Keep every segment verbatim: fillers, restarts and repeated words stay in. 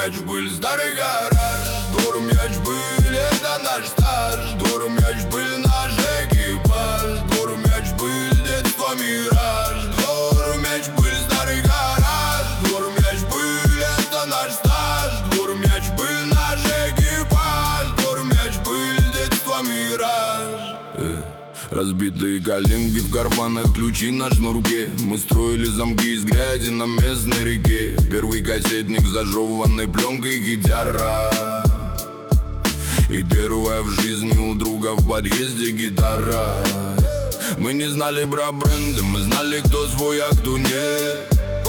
мяч, быль, старый гараж. Двор, мяч, быль, это наш стаж. Двор, мяч, быль, наш экипаж. Двор, мяч, быль, детство, мираж. Двор, мяч, быль, старый гараж. Двор, мяч, быль, это наш стаж. Двор, мяч, быль, наш экипаж. Двор, мяч, быль, детство, мираж. Разбитые коленки в карманах, ключи на шнурке. Мы строили замки из грязи на местной реке. Первый кассетник с зажеванной пленкой, гитара. И первая в жизни у друга в подъезде гитара. Мы не знали про бренды, мы знали, кто свой, а кто нет.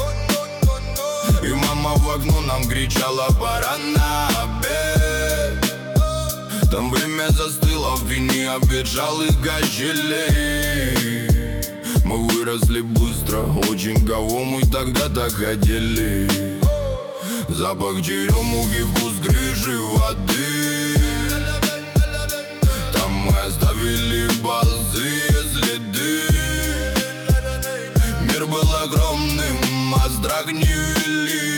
И мама в окно нам кричала: пора на обед. Там время застыло в тени обветшалых качелей. Мы выросли быстро, очень кого мы тогда-то хотели. Запах черемухи, вкус крыши воды. Там мы оставили базы следы. Мир был огромным, а страх не вели.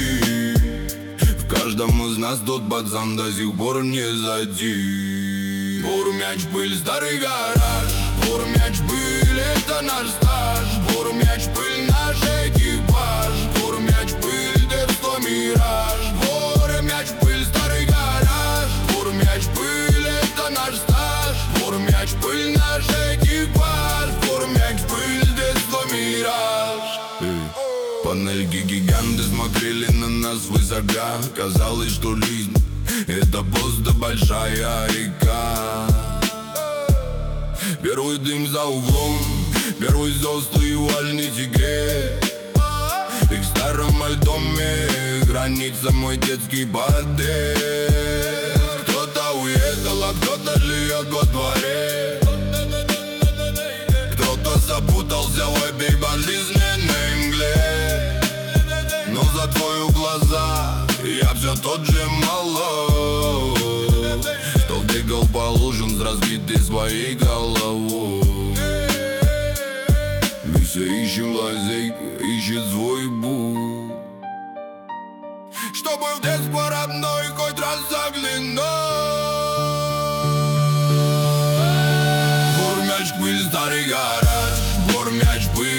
В каждом из нас тот пацан до сих пор не затих. Двор, мяч, быль, старый гараж. Двор, мяч, быль, это наш стаж. Двор, мяч, быль, наш экипаж. Двор, мяч, быль, детство, мираж. Двор, мяч, быль, старый гараж. Двор, мяч, быль, это наш стаж. Двор, мяч, быль, наш экипаж. Двор, мяч, быль, детство, мираж. Панельки гиганты смотрели на нас высока. Казалось, что жизнь — это просто большая река. Первый дым за углом, первый золотой вальный секрет. И в старом альдоме хранится мой детский подъезд. Кто-то уехал, а кто-то живет во дворе. Кто-то запутался в этой болезненной мгле. Но закрою глаза, я все тот же малой, что бегал по лужам с разбитой своей головой. Мы все ищем лазейку, ищет свой путь, чтобы в детство родной хоть раз заглянуть. Двор, мяч, быль, старый гараж. Двор, мяч, быль,